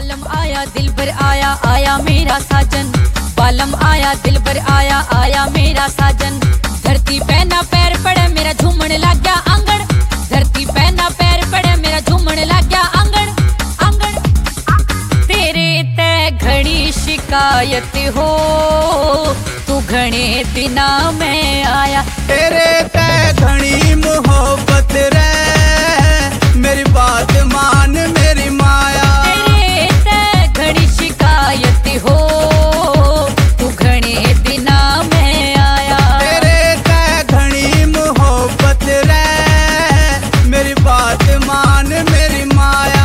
बालम आया दिल भर आया, आया मेरा साजन। बालम आया दिल भर आया, आया मेरा साजन। धरती पे ना पैर पड़े मेरा झूमने लग गया आंगन। धरती पे ना पैर पड़े मेरा झूमने लग गया आंगन। आंगन तेरे ते घड़ी शिकायत हो, तू घने दिना में आया। तेरे ते घनी मोहब्बत रे, मेरी बात मान मेरी माया। तेरे ते घड़ी शिकायत हो, तू घने दिना में आया। तेरे ते घनी मोहब्बत रे, मेरी बात मान मेरी माया।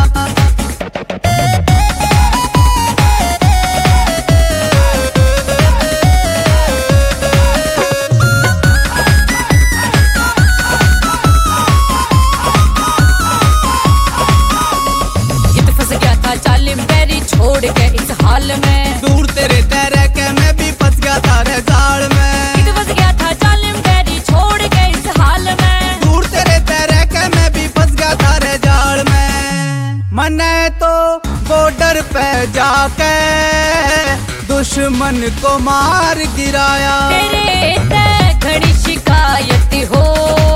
छोड़ के इस हाल में दूर तेरे तेरे के मैं भी फंस गया था रे जाल में। फंस गया था जालिम तेरी छोड़ के इस हाल में। दूर तेरे तेरे के मैं भी फंस गया था रे जाल में। मने तो बॉर्डर पे जाके दुश्मन को मार गिराया। तेरे ते घड़ी शिकायत हो,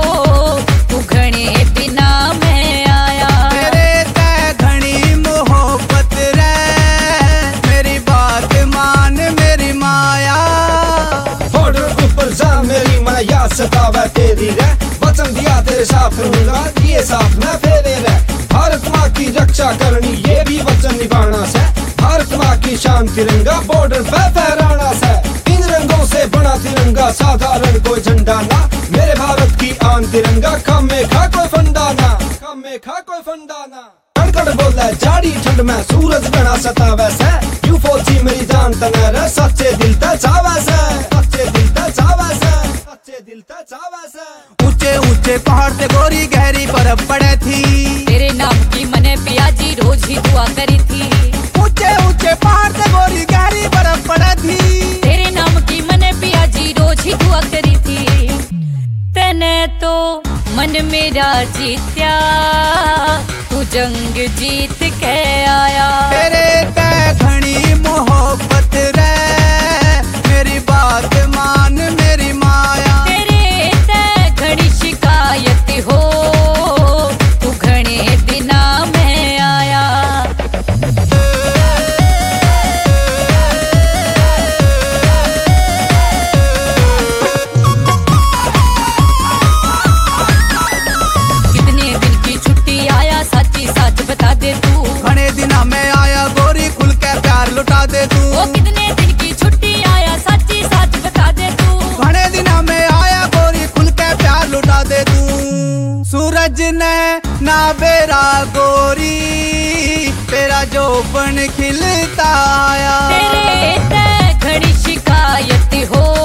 तू घने दिना में आया। तेरे ते घनी मोहब्बत रे, मेरी बात मान मेरी माया। बॉर्डर ऊपर जा मेरी माया सतावा तेरी रे, वचन दिया तेरे साथ रहूंगा, ये साथ मैं फेरे रे। भारत माँ की रक्षा करनी ये भी वचन निभाना से, भारत माँ की शान तिरंगा बॉर्डर पे फहराना से। इन रंगों से बना तिरंगा साधारण कोई झंडा ना, मेरे भारत की आन तिरंगा कम में खा कोई फंडा ना, कम में खा कोई फंडा ना। कड़कड़ बोला जाड़ी ठंड में सूरज बना सतावे से, यूफो थी मेरी जान तना रे, सच्चे दिल ते चावे से, सच्चे दिल ते चावे से, सच्चे दिल ते चावे से। ऊंचे ऊंचे पहाड़ से गोरी गहरी बर्फ पड़े थी, तेरे नाम की मने पियाजी रोज ही दुआ करी थी। ऊंचे ऊंचे पहाड़ से गोरी गहरी बर्फ पड़े थी। तेरे नाम की मने पियाजी रोज ही दुआ करी थी। तने तो मन मेरा जीत्या, तू जंग जीत के आया। तेरे ते घनी मोहब्बत रे, मेरी बात मान मेरी माया। तेरे ते घड़ी शिकायत हो, तू घने दिना में आया। कितने दिन की छुट्टी आया सच्ची सच बता दे तू। घने दिना में आया गोरी खुल के प्यार लुटा दे तू। ओ कितने दिन की छुट्टी आया सच्ची सच बता दे तू। घने दिना में आया गोरी खुल के प्यार लुटा दे तू। सूरज ने ना बेरा गोरी, तेरा जोबन खिलता आया। तेरे ते घड़ी शिकायत हो,